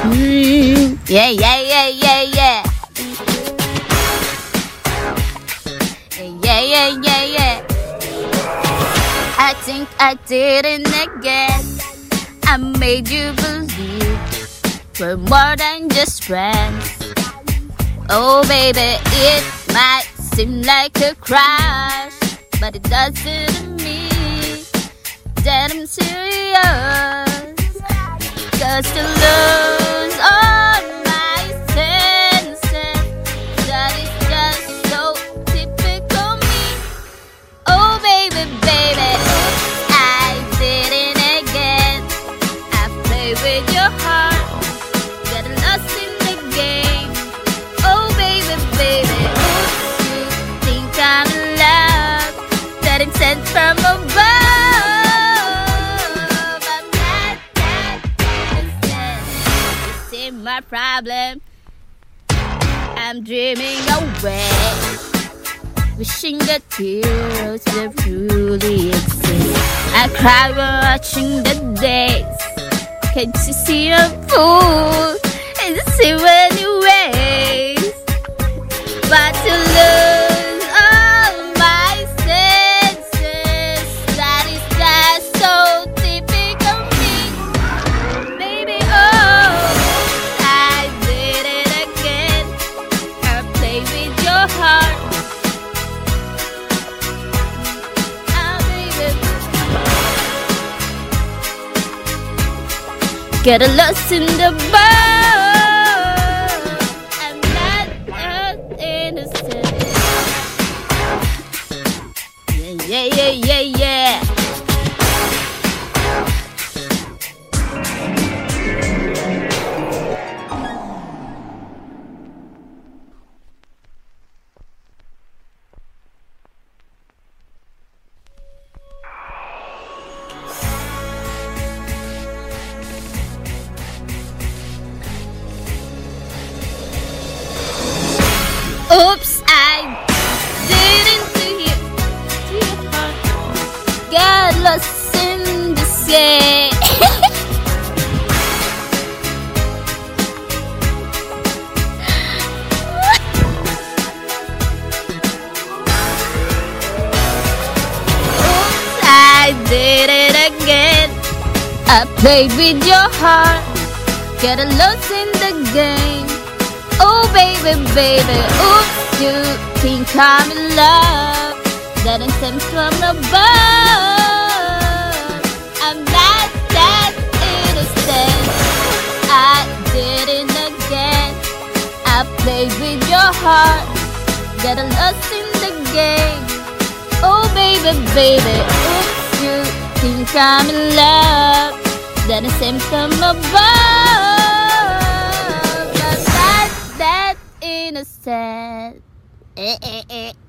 Yeah, yeah, yeah, yeah, yeah. Yeah, yeah, yeah, yeah. I think I did it again. I made you believe we're more than just friends. Oh, baby, it might seem like a crush, but it doesn't to me that I'm serious. 'Cause to lose all my senses, that is just so typical me. Oh, baby, baby, I did it again. I play with your heart, get lost in the game. Oh, baby, baby, you think I'm in love, that it's sent from above. My problem, I'm dreaming away, wishing that heroes will truly exist. I cry watching the days. Can't you see I'm fool in so many ways? But to lose all my senses, that is just so typical me, baby. Oh, heart. Oh, baby. Get lost in the boat. I'm not innocent. Yeah, yeah, yeah, yeah, yeah. Oops, I didn't see you. Get lost in the sea. Oops, I did it again. I played with your heart, get lost in the game. Oh, baby, baby, oops, you think I'm in love, that it comes from above. I'm not that innocent. I did it again. I played with your heart, get lost in the game. Oh, baby, baby, oops, you think I'm in love, that it comes from above. Innocent.